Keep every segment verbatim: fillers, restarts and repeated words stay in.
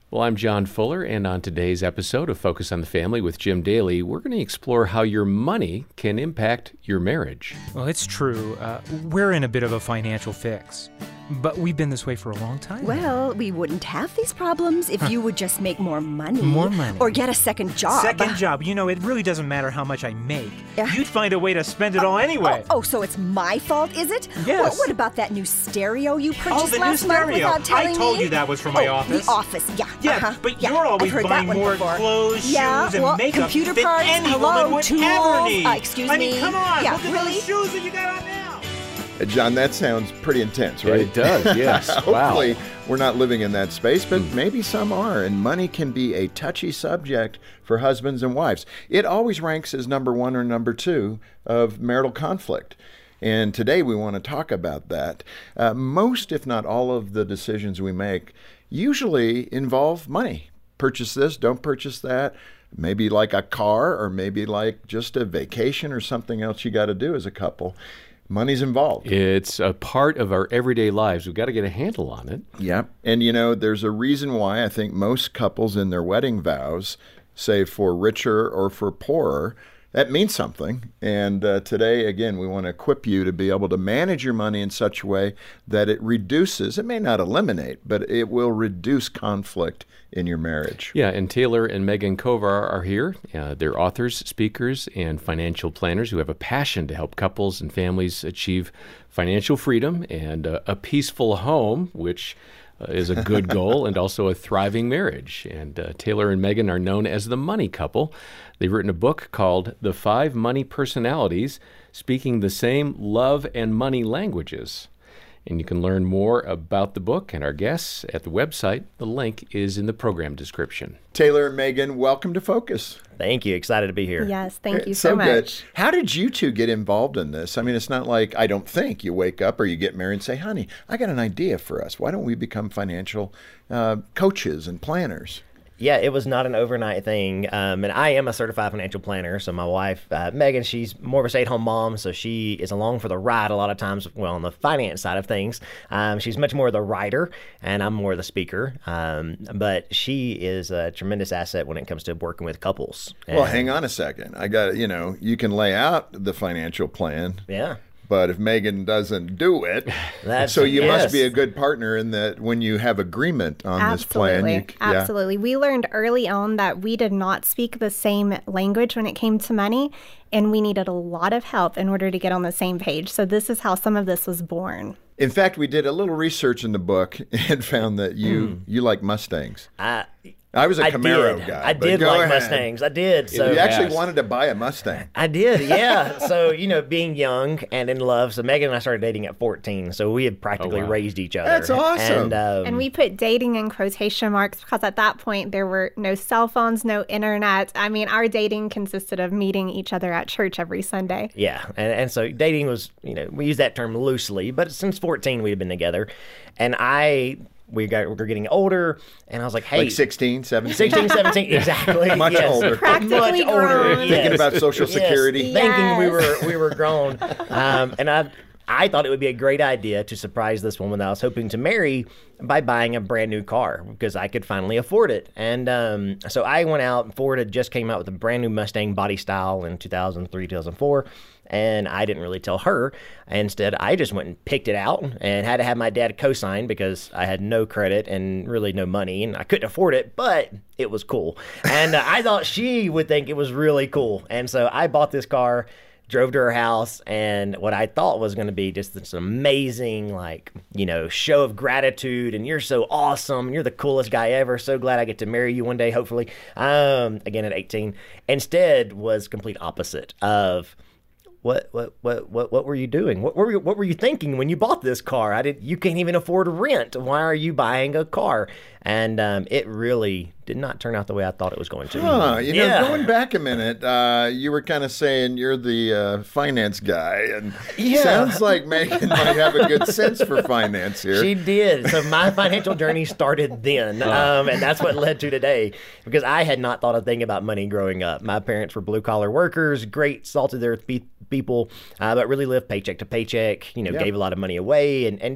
Well, I'm John Fuller, and on today's episode of Focus on the Family with Jim Daly, we're going to explore how your money can impact your marriage. Well, it's true. Uh, we're in a bit of a financial fix, but we've been this way for a long time. Well, we wouldn't have these problems if you would just make more money. More money. Or get a second job. Second job. You know, it really doesn't matter how much I make. Yeah. You'd find a way to spend it all anyway. Oh, oh, so it's my fault, is it? Yes. What, what about that new stereo you purchased Oh, the new last month stereo. without telling I told me? you that was for my oh, office. The office, yeah. Yeah, uh-huh. but yeah, you're always I've heard buying that one more before. clothes, yeah, shoes, and well, makeup computer than parts, any hello, woman would tools. ever need. Uh, excuse I me. mean, come on, Yeah, look at really? those shoes that you got on now. Uh, John, that sounds pretty intense, right? It does, yes. Wow. Hopefully, we're not living in that space, but maybe some are. And money can be a touchy subject for husbands and wives. It always ranks as number one or number two of marital conflict. And today we want to talk about that. Uh, most, if not all, of the decisions we make usually involve money. Purchase this, don't purchase that. Maybe like a car, or maybe like just a vacation or something else you got to do as a couple. Money's involved. It's a part of our everyday lives. We've got to get a handle on it. Yeah. And, you know, there's a reason why I think most couples in their wedding vows say for richer or for poorer. That means something. And uh, today, again, we want to equip you to be able to manage your money in such a way that it reduces, it may not eliminate, but it will reduce conflict in your marriage. Yeah, and Taylor and Megan Kovar are here. Uh, they're authors, speakers, and financial planners who have a passion to help couples and families achieve financial freedom and uh, a peaceful home, which uh, is a good goal, and also a thriving marriage. And uh, Taylor and Megan are known as the Money Couple. They've written a book called The Five Money Personalities, Speaking the Same Love and Money Languages. And you can learn more about the book and our guests at the website. The link is in the program description. Taylor and Megan, welcome to Focus. Thank you. Excited to be here. Yes, thank you It's so, so much. good. How did you two get involved in this? I mean, it's not like, I don't think, you wake up or you get married and say, honey, I got an idea for us. Why don't we become financial uh, coaches and planners? Yeah, it was not an overnight thing. Um, and I am a certified financial planner. So my wife, uh, Megan, she's more of a stay-at-home mom. So she is along for the ride a lot of times, well, on the finance side of things. Um, she's much more the writer, and I'm more the speaker. Um, but she is a tremendous asset when it comes to working with couples. Well, And- hang on a second. I got, you know, you can lay out the financial plan. Yeah. But if Megan doesn't do it, That's- so you yes. must be a good partner in that when you have agreement on this plan. Absolutely. You, c- yeah. Absolutely. We learned early on that we did not speak the same language when it came to money, and we needed a lot of help in order to get on the same page. So this is how some of this was born. In fact, we did a little research in the book and found that you Mm. you like Mustangs. I, I was a I Camaro did. guy. I but did go like ahead. Mustangs. I did. So You actually Yes. wanted to buy a Mustang. I did, yeah. So, you know, being young and in love. So Megan and I started dating at fourteen. So we had practically Oh, wow. raised each other. That's awesome. And, um, And we put dating in quotation marks because at that point there were no cell phones, no internet. I mean, our dating consisted of meeting each other at church every Sunday. yeah. And, and so dating was, you know, we use that term loosely, but since fourteen, we had been together. And I, we got, we were getting older, and I was like, hey. Like sixteen, seventeen. sixteen, seventeen, exactly. Much yes. older. Practically Much older. grown. yes. Thinking about Social Yes. Security. Thinking we Yes. were we were grown. Um, and I I thought it would be a great idea to surprise this woman that I was hoping to marry by buying a brand new car because I could finally afford it. And um, so I went out. Ford had just came out with a brand new Mustang body style in two thousand three, two thousand four. And I didn't really tell her. Instead, I just went and picked it out and had to have my dad co-sign because I had no credit and really no money and I couldn't afford it, but it was cool. And uh, I thought she would think it was really cool. And so I bought this car, drove to her house, and what I thought was going to be just this amazing, like, you know, show of gratitude, and you're so awesome, you're the coolest guy ever, so glad I get to marry you one day, hopefully, um, again at eighteen, instead was complete opposite of, what what what what what were you doing? What were you, what were you thinking when you bought this car? I did. You can't even afford rent. Why are you buying a car? And um, it really did not turn out the way I thought it was going to. Huh, you know, Yeah. going back a minute, uh, you were kind of saying you're the uh, finance guy, and Yeah. sounds like Megan might have a good sense for finance here. She did. So my financial journey started then, um, and that's what led to today. Because I had not thought a thing about money growing up. My parents were blue collar workers, great salted earth pe- people, uh, but really lived paycheck to paycheck. You know, Yeah. gave a lot of money away, and and just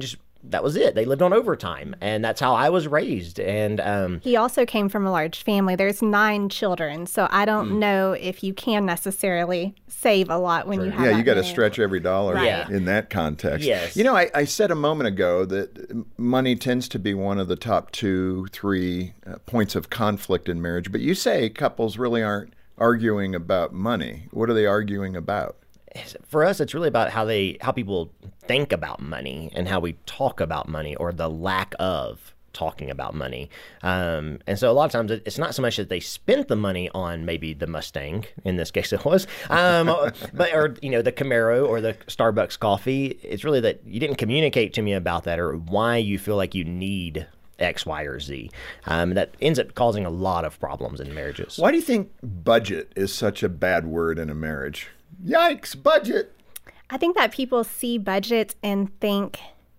that was it. They lived on overtime, and that's how I was raised. And um, he also came from a large family. There's nine children, so I don't mm. know if you can necessarily save a lot when right. you have. Yeah, that you got to many. stretch every dollar right. in that context. Yes. You know, I, I said a moment ago that money tends to be one of the top two, three uh, points of conflict in marriage. But you say couples really aren't arguing about money. What are they arguing about? For us, it's really about how they how people think about money and how we talk about money, or the lack of talking about money. Um, and so a lot of times it's not so much that they spent the money on maybe the Mustang, in this case it was, um, but or you know the Camaro or the Starbucks coffee. It's really that you didn't communicate to me about that, or why you feel like you need X, Y, or Z. Um, that ends up causing a lot of problems in marriages. Why do you think budget is such a bad word in a marriage? Yikes, budget. I think that people see budget and think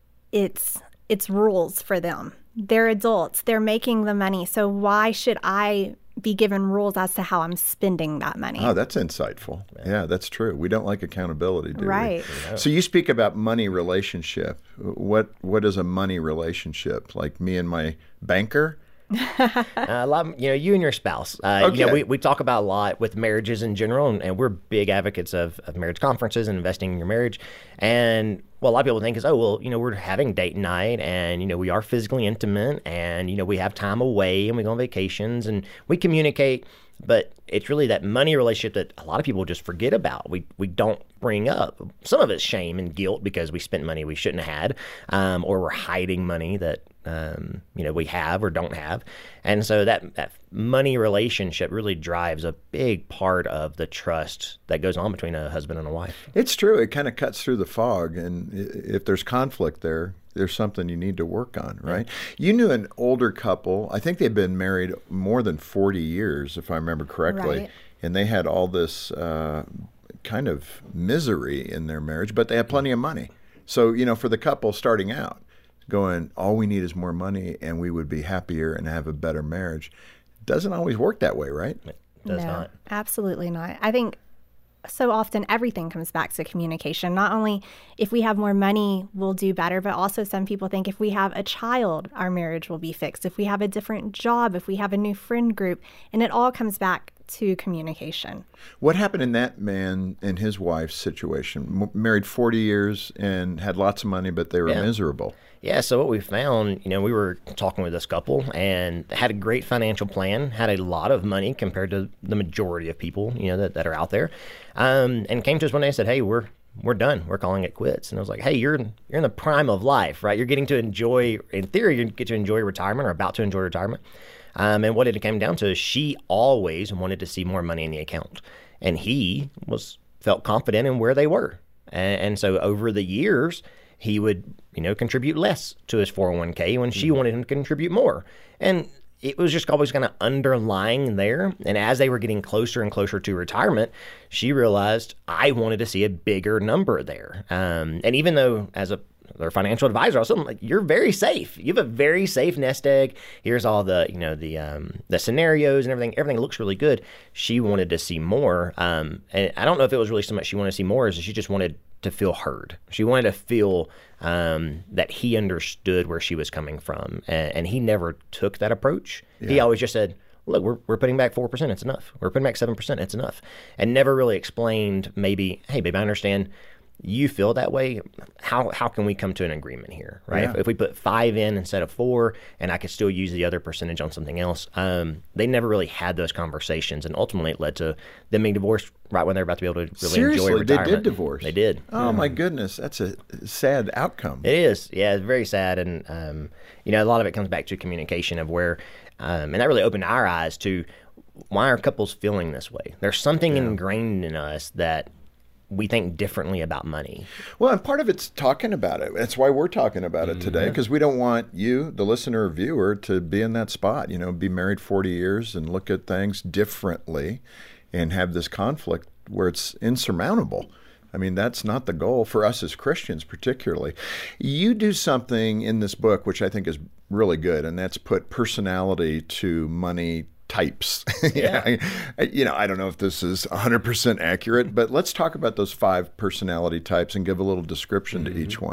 it's it's rules for them. They're adults. They're making the money. So why should I be given rules as to how I'm spending that money? Oh, that's insightful. Yeah, yeah that's true. We don't like accountability, do right. we? Right. So you speak about money relationship. What What is a money relationship? Like me and my banker? uh, a lot, you know, you and your spouse. Uh, okay. You know, we, we talk about a lot with marriages in general, and, and we're big advocates of, of marriage conferences and investing in your marriage. And what a lot of people think is, oh, well, you know, we're having date night, and you know, we are physically intimate, and you know, we have time away, and we go on vacations, and we communicate. But it's really that money relationship that a lot of people just forget about. We we don't bring up. Some of it's shame and guilt because we spent money we shouldn't have had, um, or we're hiding money that um, you know we have or don't have. And so that, that money relationship really drives a big part of the trust that goes on between a husband and a wife. It's true. It kind of cuts through the fog, and if there's conflict there, there's something you need to work on, right? Yeah. You knew an older couple. I think they'd been married more than forty years, if I remember correctly. Right. And they had all this uh, kind of misery in their marriage, but they had plenty of money. So, you know, for the couple starting out, going, all we need is more money and we would be happier and have a better marriage, doesn't always work that way, right? It does no, not. Absolutely not. I think so often everything comes back to communication. Not only if we have more money, we'll do better, but also some people think if we have a child, our marriage will be fixed. If we have a different job, if we have a new friend group, and it all comes back to communication. What happened in that man and his wife's situation? M- married forty years and had lots of money, but they were Yeah. miserable. Yeah, so what we found, you know, we were talking with this couple and had a great financial plan, had a lot of money compared to the majority of people, you know, that, that are out there, um, and came to us one day and said, hey, we're we're done. We're calling it quits. And I was like, hey, you're you're in the prime of life, right? You're getting to enjoy, in theory, you get to enjoy retirement or about to enjoy retirement. Um, and what it came down to is she always wanted to see more money in the account. And he was felt confident in where they were. And, and so over the years, he would, you know, contribute less to his four oh one k when she mm-hmm. wanted him to contribute more. And it was just always kind of underlying there. And as they were getting closer and closer to retirement, she realized I wanted to see a bigger number there. Um, and even though as a their financial advisor, I was like, you're very safe. You have a very safe nest egg. Here's all the, you know, the um, the scenarios and everything. Everything looks really good. She wanted to see more. Um, and I don't know if it was really so much she wanted to see more as she just wanted to feel heard. She wanted to feel um, that he understood where she was coming from. And, and he never took that approach. Yeah. He always just said, look, we're we're putting back four percent. It's enough. We're putting back seven percent. It's enough. And never really explained maybe, hey, babe, I understand you feel that way. How how can we come to an agreement here, right? Yeah. If, if we put five in instead of four, and I could still use the other percentage on something else, um, they never really had those conversations, and ultimately it led to them being divorced right when they're about to be able to really Seriously, enjoy retirement. They did divorce. They did. Oh my goodness, that's a sad outcome. It is. Yeah, it's very sad, and um, you know, a lot of it comes back to communication of where, um, and that really opened our eyes to why are couples feeling this way. There's something yeah. ingrained in us that we think differently about money. Well, and part of it's talking about it. That's why we're talking about it today, because we don't want you, the listener or viewer, to be in that spot, you know, be married forty years and look at things differently and have this conflict where it's insurmountable. I mean, that's not the goal for us as Christians particularly. You do something in this book which I think is really good, and that's put personality to money types. yeah. I, you know, I don't know if this is one hundred percent accurate, but let's talk about those five personality types and give a little description mm-hmm. to each one.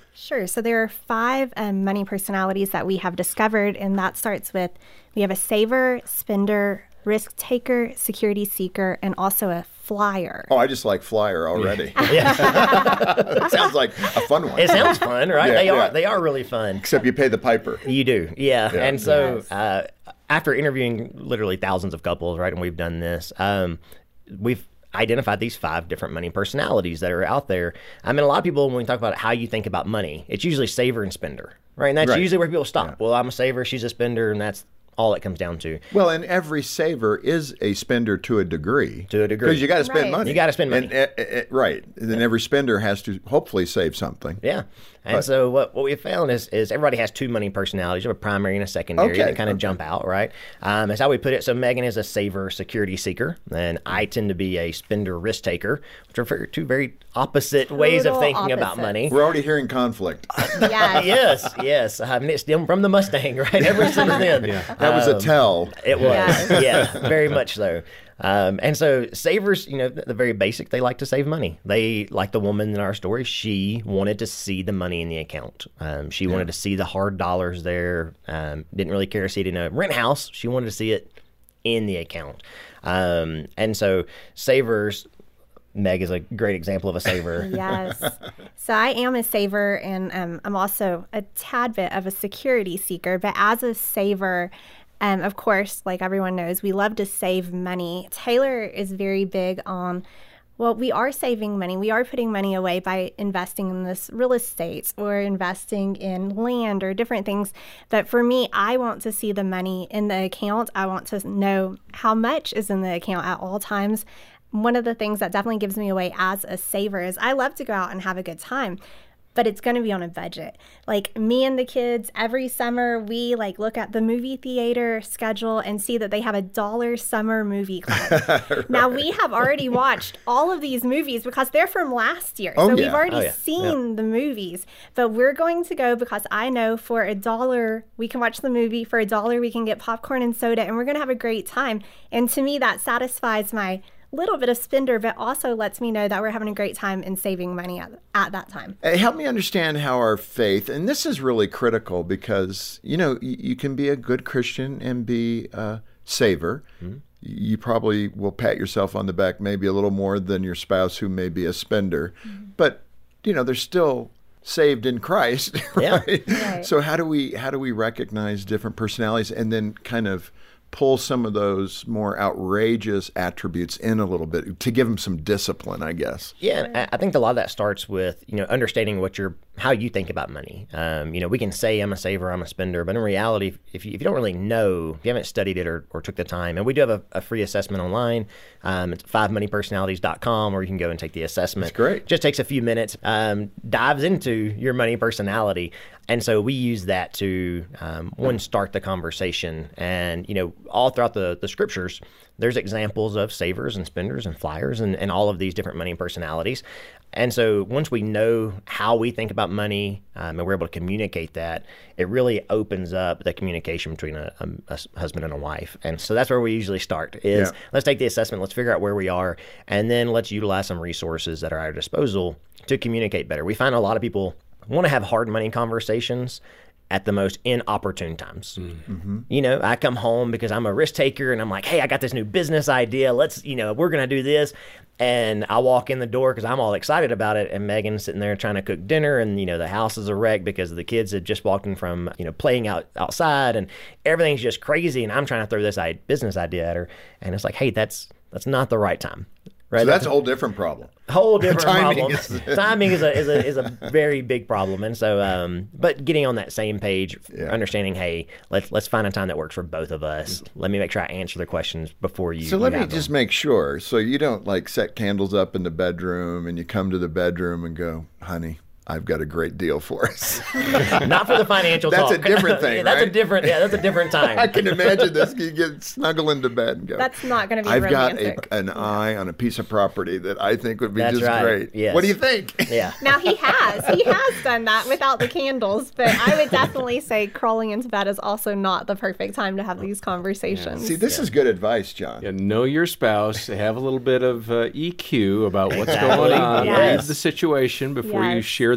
Sure. So there are five um, money personalities that we have discovered, and that starts with we have a saver, spender, risk taker, security seeker, and also a flyer. Oh, I just like flyer already. That sounds like a fun one. It sounds fun, right? Yeah, they yeah. are. They are really fun. Except you pay the piper. You do, yeah. Yeah. And so Yes. uh, after interviewing literally thousands of couples, right, and we've done this, um, we've identified these five different money personalities that are out there. I mean, a lot of people, when we talk about how you think about money, it's usually saver and spender, right? And that's Right. usually where people stop. Well, I'm a saver, she's a spender, and that's all it comes down to. Well, and every saver is a spender to a degree. To a degree. Because you got to spend Right. money. You gotta spend money. And, uh, uh, right. And then every spender has to hopefully save something. Yeah. And But- so what, what we found is, is everybody has two money personalities. You have a primary and a secondary Okay, that kind of okay. jump out, right? Um, that's how we put it. So Megan is a saver security seeker, and I tend to be a spender risk taker, which are very, two very opposite ways of Total thinking about opposites. money. We're already hearing conflict. Yes. yes, yes. I mean, it's them from the Mustang, right? Ever since then. That was a tell. It was, Yes. yeah, very much so. Um, and so savers, you know, the, the very basic, they like to save money. They, like the woman in our story, she wanted to see the money in the account. Um, she wanted to see the hard dollars there. Um, didn't really care to see it in a rent house. She wanted to see it in the account. Um, and so savers, Meg is a great example of a saver. Yes. So I am a saver, and um, I'm also a tad bit of a security seeker. But as a saver, um, of course, like everyone knows, we love to save money. Taylor is very big on, well, we are saving money. We are putting money away by investing in this real estate or investing in land or different things. But for me, I want to see the money in the account. I want to know how much is in the account at all times. One of the things that definitely gives me away as a saver is I love to go out and have a good time, but it's going to be on a budget. Like me and the kids, every summer we like look at the movie theater schedule and see that they have a dollar summer movie club. Right. Now we have already watched all of these movies because they're from last year. Oh, so yeah. we've already Oh, yeah. seen the movies, but we're going to go because I know for a dollar we can watch the movie, for a dollar we can get popcorn and soda, and we're going to have a great time. And to me, that satisfies my little bit of spender, but also lets me know that we're having a great time and saving money at, at that time. Uh, Help me understand how our faith, and this is really critical because, you know, you, you can be a good Christian and be a saver. Mm-hmm. You probably will pat yourself on the back maybe a little more than your spouse who may be a spender. Mm-hmm. But, you know, they're still saved in Christ, right? Yeah. Right. So how do we how do we recognize different personalities and then kind of pull some of those more outrageous attributes in a little bit to give them some discipline, I guess? Yeah, and I I think a lot of that starts with, you know, understanding what you're, how you think about money. Um, you know, we can say I'm a saver, I'm a spender, but in reality, if you, if you don't really know, if you haven't studied it or, or took the time, and we do have a, a free assessment online. Um, it's five money personalities dot com, or you can go and take the assessment. That's great. Just takes a few minutes, um, dives into your money personality. And so we use that to, um, one, start the conversation. And, you know, all throughout the, the scriptures, there's examples of savers and spenders and flyers and, and all of these different money personalities. And so once we know how we think about money, um, and we're able to communicate that, it really opens up the communication between a, a, a husband and a wife. And so that's where we usually start is Yeah. let's take the assessment, let's figure out where we are, and then let's utilize some resources that are at our disposal to communicate better. We find a lot of people want to have hard money conversations at the most inopportune times. Mm-hmm. You know, I come home because I'm a risk taker and I'm like, hey, I got this new business idea. Let's, you know, we're going to do this. And I walk in the door because I'm all excited about it. And Megan's sitting there trying to cook dinner, and, you know, the house is a wreck because the kids had just walked in from, you know, playing out outside, and everything's just crazy. And I'm trying to throw this I- business idea at her. And it's like, hey, that's, that's not the right time. Right? So that's a whole different problem. Whole different Timing problem. is- Timing is a is a is a very big problem, and so um, but getting on that same page, Yeah. understanding, hey, let's let's find a time that works for both of us. Let me make sure I answer the questions before you. So you let me have just them. make sure. So you don't like set candles up in the bedroom and you come to the bedroom and go, honey, I've got a great deal for us. Not for the financial That's a talk. different thing, Yeah, that's a right? different. Yeah, that's a different time. I can imagine this. You get snuggle into bed and go. That's not going to be I've romantic. got a, an eye on a piece of property that I think would be That's just right. great. Yes. What do you think? Yeah. Now he has. He has done that without the candles, but I would definitely say crawling into bed is also not the perfect time to have these conversations. See, this is good advice, John. Yeah, know your spouse. Have a little bit of uh, E Q about what's Exactly. going on. Yes. Read the situation before you Yes. share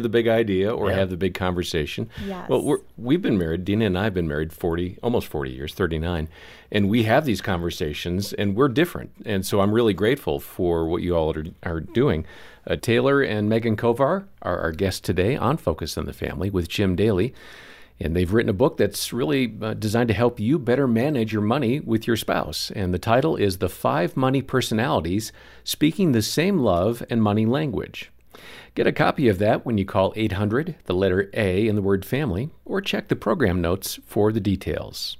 the big idea or Yeah. have the big conversation. Yes. Well, we're, we've been married. Dina and I have been married forty, almost forty years, thirty-nine, and we have these conversations, and we're different. And so I'm really grateful for what you all are, are doing. Uh, Taylor and Megan Kovar are our guests today on Focus on the Family with Jim Daly. And they've written a book that's really uh, designed to help you better manage your money with your spouse. And the title is The Five Money Personalities Speaking the Same Love and Money Language. Get a copy of that when you call eight hundred, the letter A in the word family, or check the program notes for the details.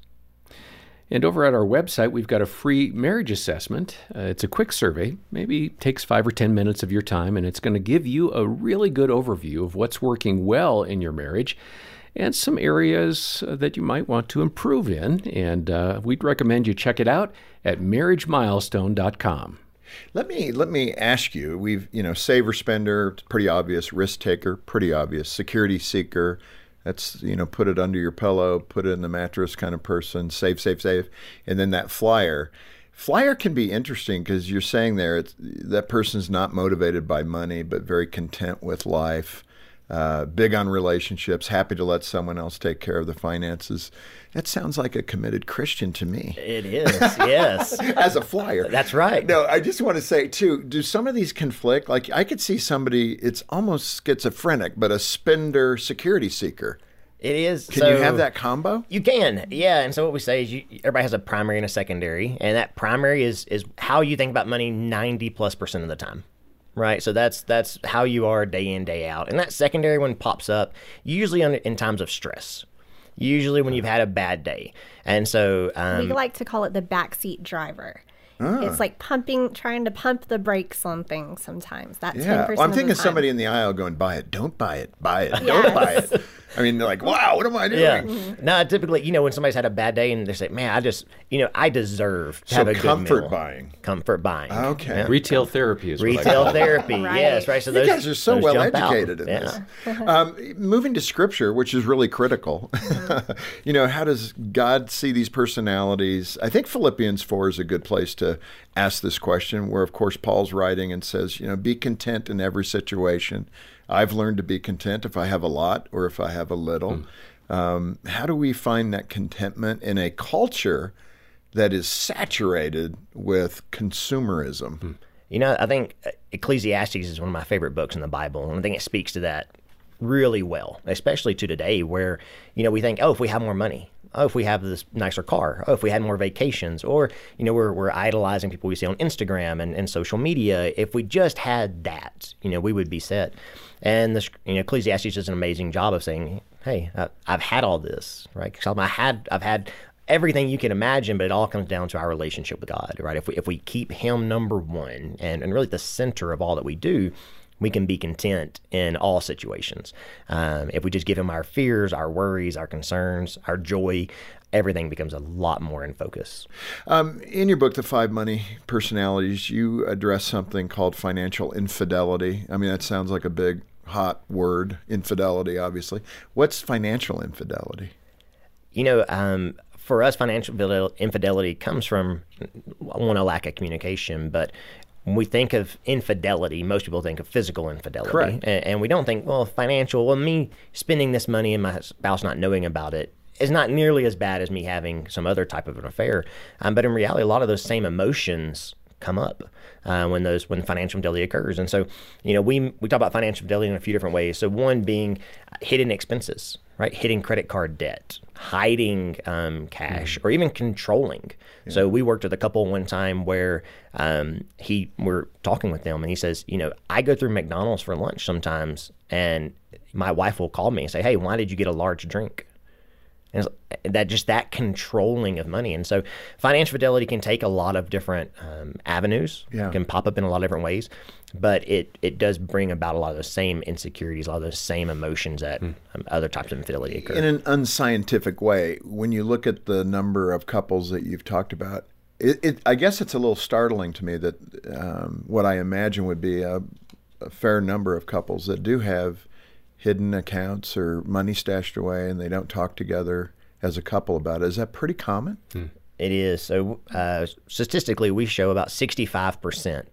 And over at our website, we've got a free marriage assessment. Uh, it's a quick survey, maybe takes five or ten minutes of your time, and it's going to give you a really good overview of what's working well in your marriage and some areas uh, that you might want to improve in. And uh, we'd recommend you check it out at marriage milestone dot com. Let me let me ask you. We've you know saver spender, pretty obvious. Risk taker, pretty obvious. Security seeker, that's you know put it under your pillow, put it in the mattress kind of person. Save, save, save, and then that flyer. Flyer can be interesting because you're saying there it's, that person's not motivated by money, but very content with life. Uh, big on relationships, happy to let someone else take care of the finances. That sounds like a committed Christian to me. It is, yes. As a flyer. That's right. No, I just want to say, too, do some of these conflict? Like, I could see somebody, it's almost schizophrenic, but a spender security seeker. It is. Can so, you have that combo? You can, yeah. And so what we say is, you, everybody has a primary and a secondary, and that primary is is how you think about money ninety plus percent of the time. Right, so that's that's how you are day in, day out. And that secondary one pops up usually on, in times of stress, usually when you've had a bad day. And so um, we like to call it the backseat driver. It's like pumping, trying to pump the brakes on things sometimes. That's Yeah. ten percent Well, I'm of thinking the time. somebody in the aisle going, buy it, don't buy it, buy it, don't Yes. buy it. I mean, they're like, wow, what am I doing? yeah, no, typically, you know, when somebody's had a bad day and they say, "Man, I just, you know, I deserve to So have a good comfort meal." buying. Comfort buying. Okay. Yeah. Retail therapy is what I Retail call it. therapy, Right. yes, right. So You those guys are so those well jump out. educated in Yeah. this. Um, moving to Scripture, which is really critical. you know, how does God see these personalities? I think Philippians four is a good place to ask this question, where, of course, Paul's writing and says, you know, be content in every situation. I've learned to be content if I have a lot or if I have a little. Mm. Um, how do we find that contentment in a culture that is saturated with consumerism? Mm. You know, I think Ecclesiastes is one of my favorite books in the Bible, and I think it speaks to that really well, especially to today where, you know, we think, oh, if we have more money, oh, if we have this nicer car, oh, if we had more vacations, or, you know, we're, we're idolizing people we see on Instagram and, and social media. If we just had that, you know, we would be set. And, the, you know, Ecclesiastes does an amazing job of saying, hey, I, I've had all this, right? Because I had, I've had everything you can imagine, but it all comes down to our relationship with God, right? If we, if we keep him number one and, and really the center of all that we do, we can be content in all situations. Um, if we just give him our fears, our worries, our concerns, our joy, everything becomes a lot more in focus. Um, in your book, The Five Money Personalities, you address something called financial infidelity. I mean, that sounds like a big, hot word, infidelity, obviously. What's financial infidelity? You know, um, for us, financial infidelity comes from, one, a lack of communication, but when we think of infidelity, most people think of physical infidelity. Correct. And, and we don't think, well, financial, well, me spending this money and my spouse not knowing about it is not nearly as bad as me having some other type of an affair. Um, but in reality, a lot of those same emotions come up uh, when those when financial infidelity occurs. And so, you know, we we talk about financial infidelity in a few different ways. So one being hidden expenses, right? Hidden credit card debt, hiding um, cash, mm. or even controlling. Yeah. So we worked with a couple one time where um, he we're talking with them and he says, you know, I go through McDonald's for lunch sometimes and my wife will call me and say, hey, why did you get a large drink? And that just that controlling of money. And so financial fidelity can take a lot of different um, avenues, yeah. can pop up in a lot of different ways, but it, it does bring about a lot of those same insecurities, a lot of those same emotions that mm. um, other types of infidelity occur. In an unscientific way, when you look at the number of couples that you've talked about, it, it, I guess it's a little startling to me that um, what I imagine would be a, a fair number of couples that do have hidden accounts or money stashed away and they don't talk together as a couple about it. Is that pretty common? Hmm. It is. So uh, statistically, we show about sixty-five percent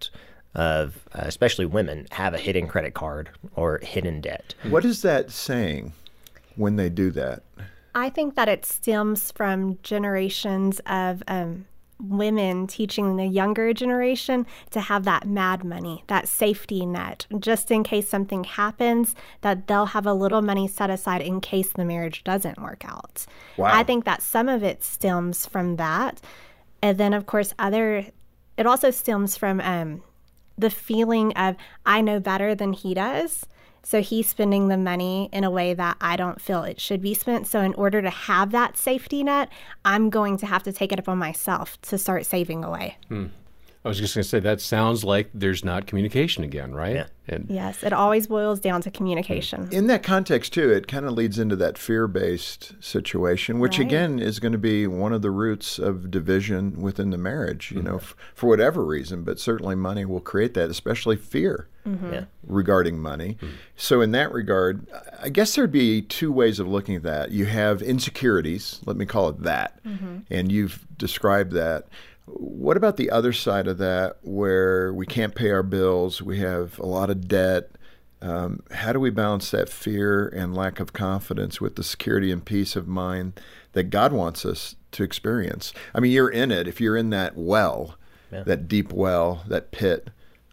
of, uh, especially women, have a hidden credit card or hidden debt. What is that saying when they do that? I think that it stems from generations of um, women teaching the younger generation to have that mad money, that safety net, just in case something happens, that they'll have a little money set aside in case the marriage doesn't work out. Wow. I think that some of it stems from that. And then, of course, other, it also stems from um, the feeling of, I know better than he does. So he's spending the money in a way that I don't feel it should be spent. So in order to have that safety net, I'm going to have to take it upon myself to start saving away. Hmm. I was just going to say, that sounds like there's not communication again, right? Yeah. And Yes, it always boils down to communication. In that context, too, it kind of leads into that fear-based situation, which, Right. again, is going to be one of the roots of division within the marriage, you know, f- for whatever reason. But certainly money will create that, especially fear Yeah. regarding money. So in that regard, I guess there'd be two ways of looking at that. You have insecurities, let me call it that, and you've described that. What about the other side of that, where we can't pay our bills, we have a lot of debt? Um, how do we balance that fear and lack of confidence with the security and peace of mind that God wants us to experience? I mean, you're in it. If you're in that well, Yeah. that deep well, that pit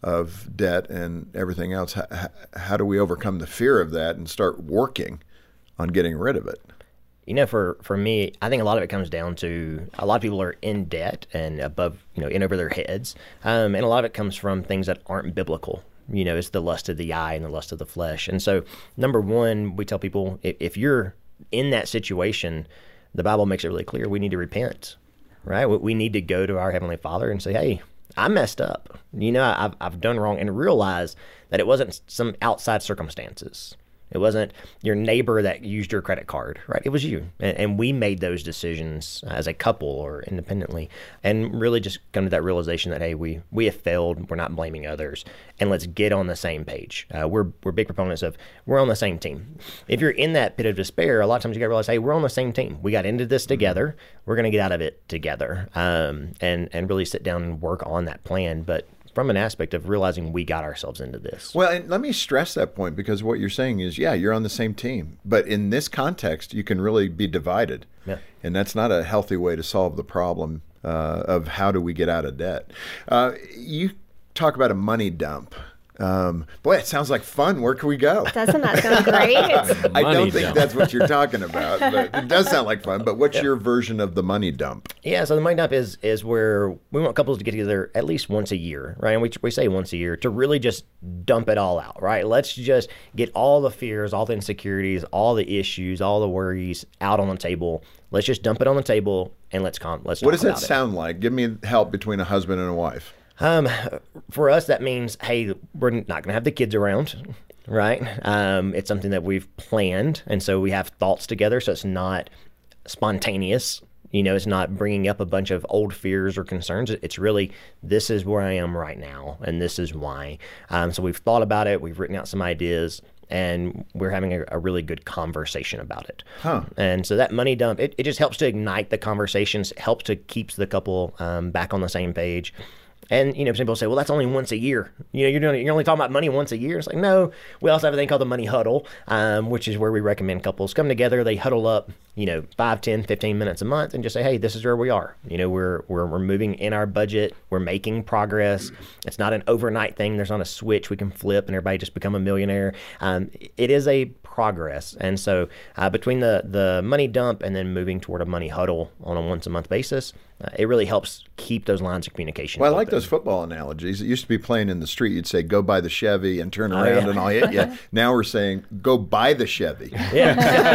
of debt and everything else, how, how do we overcome the fear of that and start working on getting rid of it? You know, for, for me, I think a lot of it comes down to a lot of people are in debt and above, you know, in over their heads. Um, and a lot of it comes from things that aren't biblical. You know, it's the lust of the eye and the lust of the flesh. And so, number one, we tell people if, if you're in that situation, the Bible makes it really clear we need to repent, right? We, we need to go to our Heavenly Father and say, hey, I messed up. You know, I've, I've done wrong, and realize that it wasn't some outside circumstances. It wasn't your neighbor that used your credit card, right? It was you. And, and we made those decisions as a couple or independently, and really just come to that realization that, hey, we, we have failed. We're not blaming others. And let's get on the same page. Uh, we're, we're big proponents of we're on the same team. If you're in that pit of despair, a lot of times you got to realize, hey, we're on the same team. We got into this together. We're going to get out of it together, um, and, and really sit down and work on that plan. But from an aspect of realizing we got ourselves into this. Well, and let me stress that point, because what you're saying is, yeah, you're on the same team. But in this context, you can really be divided. Yeah. And that's not a healthy way to solve the problem uh, of how do we get out of debt. Uh, you talk about a money dump. Um, boy, it sounds like fun. Where can we go? Doesn't that sound great? I Money don't think dump. that's what you're talking about, but it does sound like fun. But what's your version of the money dump? Yeah, so the money dump is is where we want couples to get together at least once a year, right? And we, we say once a year to really just dump it all out, right? Let's just get all the fears, all the insecurities, all the issues, all the worries out on the table. Let's just dump it on the table and let's con. Let's What talk does that about it. sound like? Give me help between a husband and a wife. Um, for us, that means, hey, we're not going to have the kids around, right? Um, it's something that we've planned, and so we have thoughts together, so it's not spontaneous. You know, it's not bringing up a bunch of old fears or concerns. It's really, this is where I am right now, and this is why. Um, so we've thought about it. We've written out some ideas, and we're having a, a really good conversation about it. Huh. And so that money dump, it, it just helps to ignite the conversations, helps to keep the couple um, back on the same page. And, you know, some people say, well, that's only once a year. You know, you're doing, you're only talking about money once a year. It's like, no. We also have a thing called the money huddle, um, which is where we recommend couples come together. They huddle up, you know, five, ten, fifteen minutes a month and just say, hey, this is where we are. You know, we're, we're, we're moving in our budget. We're making progress. It's not an overnight thing. There's not a switch we can flip and everybody just become a millionaire. Um, it is a progress. And so uh, between the, the money dump and then moving toward a money huddle on a once a month basis, uh, it really helps keep those lines of communication Well, I like open. those football analogies. It used to be playing in the street. You'd say, go buy the Chevy and turn Oh, around yeah. and I'll hit you. Now we're saying, go buy the Chevy. Yeah.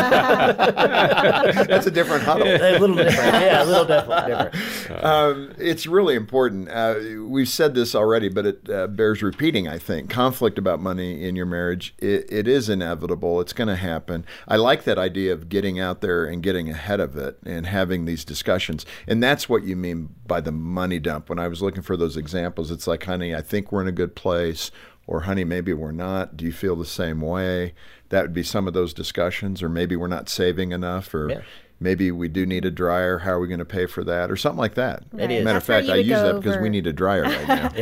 That's a different huddle. A little different. Yeah, a little different. different. Um, it's really important. Uh, we've said this already, but it uh, bears repeating, I think. Conflict about money in your marriage, it, it is inevitable. It's going to happen. I like that idea of getting out there and getting ahead of it and having these discussions. And that's what you mean by the money dump. When I was looking for those examples, it's like, honey, I think we're in a good place. Or, honey, maybe we're not. Do you feel the same way? That would be some of those discussions. Or maybe we're not saving enough. Or Yeah. maybe we do need a dryer. How are we going to pay for that? Or something like that. It is. Matter of That's where fact, you I would use go that because we over- need a dryer right now. Yeah.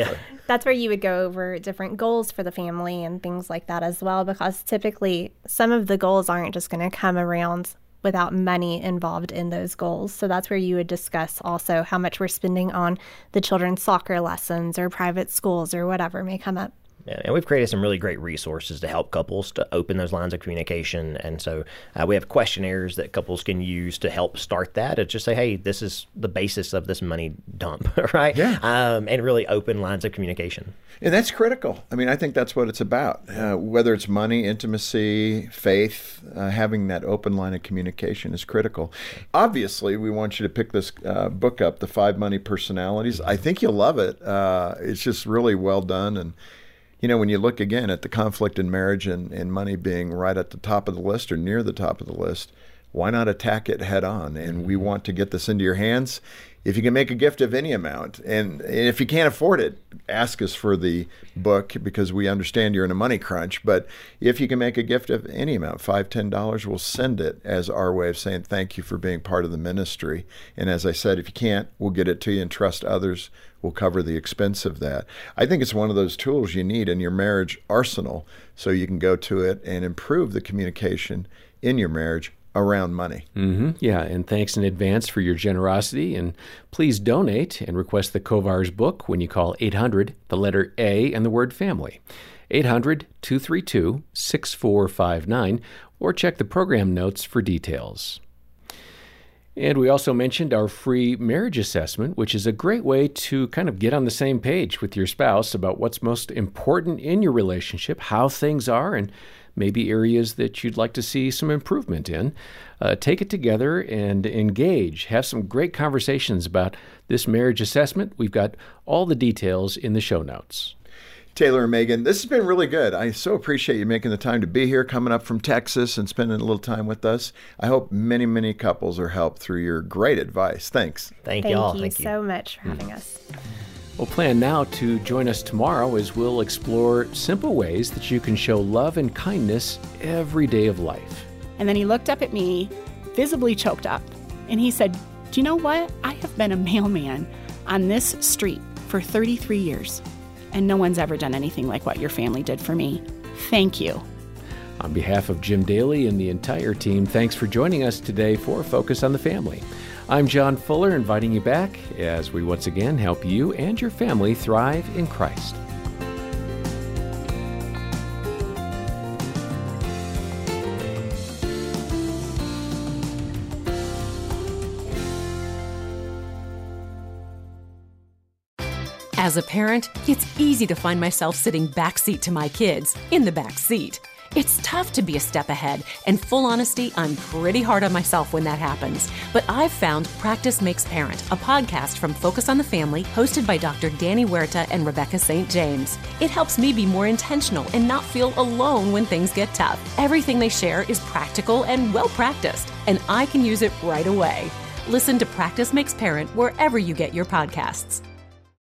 That's where you would go over different goals for the family and things like that as well, because typically some of the goals aren't just going to come around without money involved in those goals. So that's where you would discuss also how much we're spending on the children's soccer lessons or private schools or whatever may come up. Yeah, and we've created some really great resources to help couples to open those lines of communication. And so uh, we have questionnaires that couples can use to help start that. And just say, hey, this is the basis of this money dump, right? Yeah. Um, and really open lines of communication. And that's critical. I mean, I think that's what it's about. Uh, whether it's money, intimacy, faith, uh, having that open line of communication is critical. Obviously, we want you to pick this uh, book up, The Five Money Personalities. I think you'll love it. Uh, it's just really well done. And you know, when you look again at the conflict in marriage and, and money being right at the top of the list or near the top of the list, why not attack it head on? And we want to get this into your hands. If you can make a gift of any amount, and, and if you can't afford it, ask us for the book, because we understand you're in a money crunch. But if you can make a gift of any amount, five dollars, ten dollars, we'll send it as our way of saying thank you for being part of the ministry. And as I said, if you can't, we'll get it to you and trust others will cover the expense of that. I think it's one of those tools you need in your marriage arsenal so you can go to it and improve the communication in your marriage around money. Mm-hmm. Yeah, and thanks in advance for your generosity. And please donate and request the Kovar's book when you call eight hundred, the letter A, and the word family. eight hundred, two three two, six four five nine, or check the program notes for details. And we also mentioned our free marriage assessment, which is a great way to kind of get on the same page with your spouse about what's most important in your relationship, how things are, and maybe areas that you'd like to see some improvement in. Uh, take it together and engage. Have some great conversations about this marriage assessment. We've got all the details in the show notes. Taylor and Megan, this has been really good. I so appreciate you making the time to be here, coming up from Texas and spending a little time with us. I hope many, many couples are helped through your great advice. Thanks. Thank, Thank y'all. you Thank you so much for having us. Well, plan now to join us tomorrow as we'll explore simple ways that you can show love and kindness every day of life. And then he looked up at me, visibly choked up, and he said, do you know what? I have been a mailman on this street for thirty-three years, and no one's ever done anything like what your family did for me. Thank you. On behalf of Jim Daly and the entire team, thanks for joining us today for Focus on the Family. I'm John Fuller, inviting you back as we once again help you and your family thrive in Christ. As a parent, it's easy to find myself sitting backseat to my kids, in the back seat. It's tough to be a step ahead, and full honesty, I'm pretty hard on myself when that happens. But I've found Practice Makes Parent, a podcast from Focus on the Family, hosted by Doctor Danny Huerta and Rebecca Saint James. It helps me be more intentional and not feel alone when things get tough. Everything they share is practical and well-practiced, and I can use it right away. Listen to Practice Makes Parent wherever you get your podcasts.